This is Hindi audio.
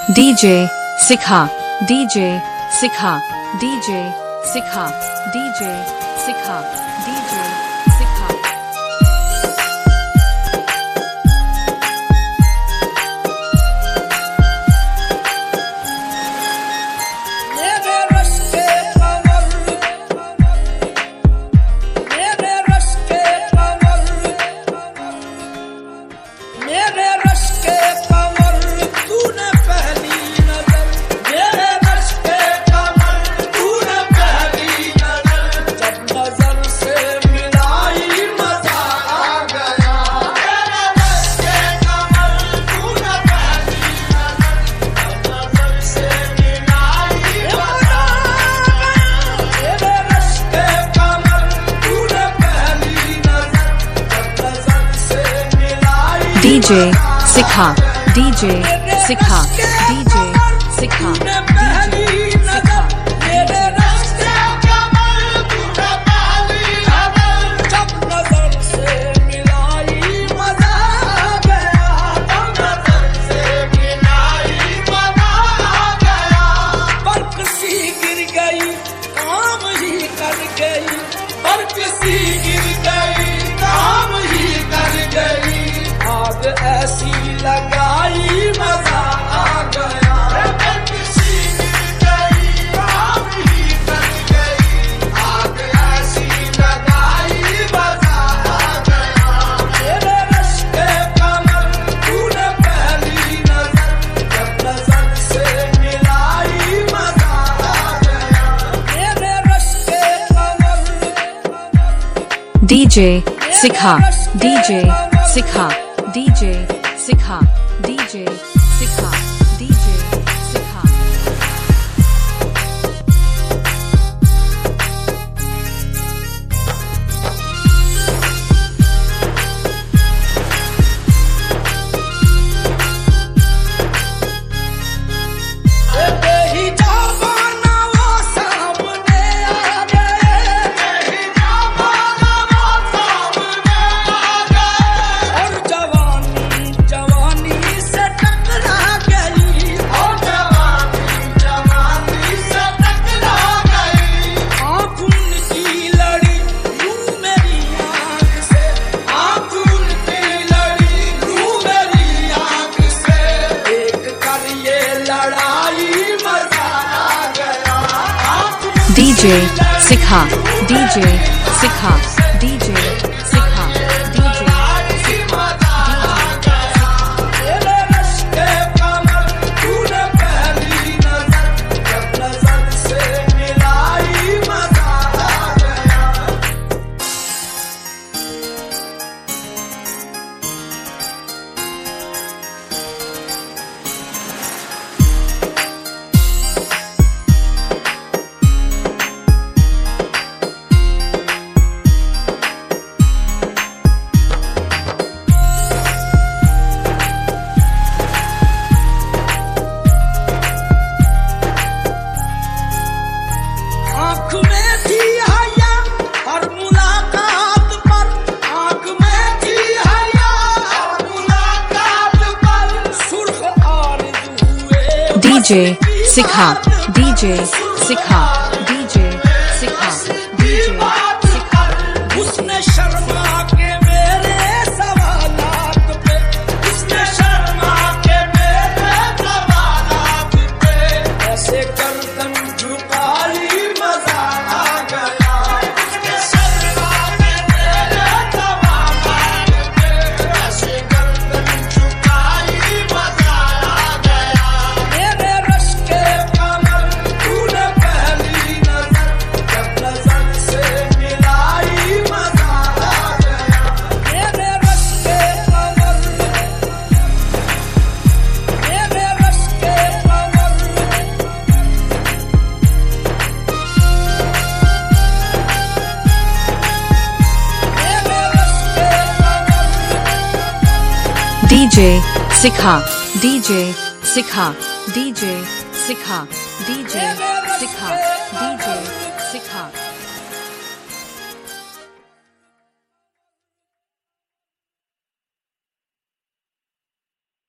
DJ Sikha, DJ Sikha, DJ Sikha, DJ Sikha, DJ Sikha. DJ Sikha, DJ Sikha, DJ Sikha, DJ Sikha. ऐसी लगाई मजा आ गया, किसी गिर गई काम ही कर गई, आग ऐसी लगाई मजा आ गया। मेरे रश्के कमर तूने पहली नजर जब नजर से मिलाई मजा आ गया। मेरे रश्के कमर DJ Sikha, DJ Sikha, DJ Sikha, DJ Sikha, DJ Sikha. DJ Sikha, DJ Sikha, DJ Sikha, DJ Sikha. मेरे रश्के कमर तूने पहली नजर जब नजर से मिलाई मजा आ गया। DJ Sikha, DJ Sikha, DJ Sikha, DJ Sikha. उसने शर्मा के मेरे सवालात पे, उसने शर्मा के मेरे सवालात पे ऐसे गर्दन झुकाई मजा आ गया। उसने शर्मा के मेरे सवालात पे ऐसे गर्दन झुकाई मजा आ गया। मेरे रश्के कमर तूने पहली नजर जब नजर से मिलाई मजा आ गया। मेरे रश्के कमर, मेरे रश्के कमर, मेरे रश्के कमर। DJ Sikha, DJ Sikha, DJ Sikha, DJ Sikha, DJ Sikha.